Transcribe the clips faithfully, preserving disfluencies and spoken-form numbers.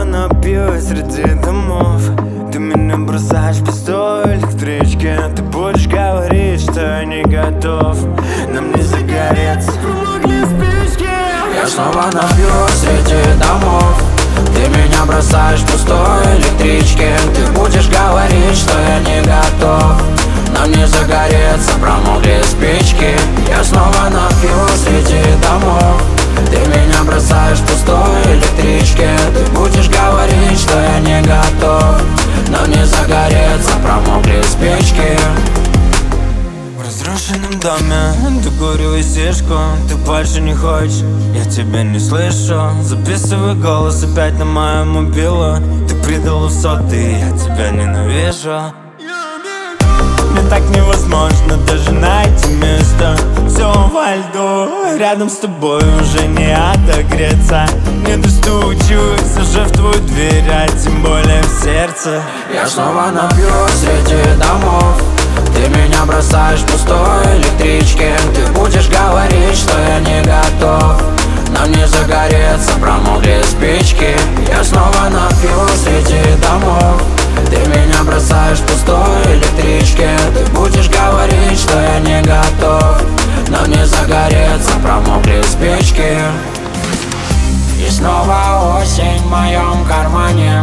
напьюсь среди домов. Ты меня бросаешь в пустой электричке. Ты будешь говорить, что я не готов. Нам не загореться, промокли спички. Я снова напьюсь среди домов. Ты меня бросаешь в пустой электричке. Ты будешь говорить, что я не готов. Нам не загореться, промокли спички. Я снова напьюсь среди домов. Ты меня бросаешь в пустой электричке. Ты будешь говорить, что я не готов. Нам не загореться, промокли спички. В разрушенном доме ты курю и сишку. Ты больше не хочешь, я тебя не слышу. Записывай голос опять на мою мобилу. Ты предал в сотый, я тебя ненавижу. Мне так невозможно даже найти место. Все во льду, рядом с тобой уже не отогреться. Не достучусь уже в твою дверь, а тем более в сердце. Я снова напьюсь среди домов. Ты меня бросаешь в пустой электричке. Ты будешь говорить, что я не готов. Нам не загореться, промокли спички. Я снова напьюсь среди домов. Ты меня бросаешь в пустой электричке. Ты будешь говорить, что я не готов. Нам не загореться, промокли спички. И снова осень в моем кармане.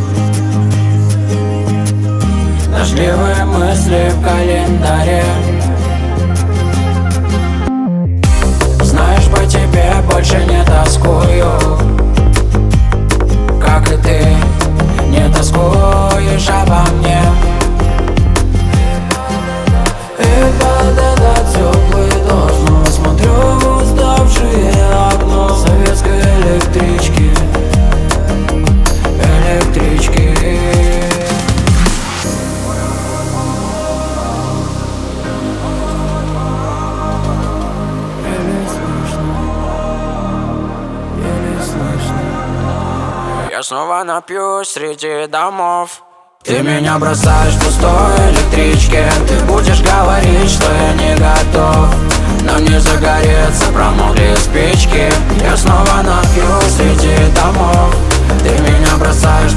Дождливые мысли в календаре. Знаешь, по тебе больше не тоскую. Как и ты, не тоскуешь обо мне. И под этот теплый дождь смотрю в уставшее окно советской электрички. Электрички. Я снова напьюсь среди домов. Ты меня бросаешь в пустой электричке. Ты будешь говорить, что я не готов. Нам не загореться, промокли спички. Я снова напьюсь среди домов. Ты меня бросаешь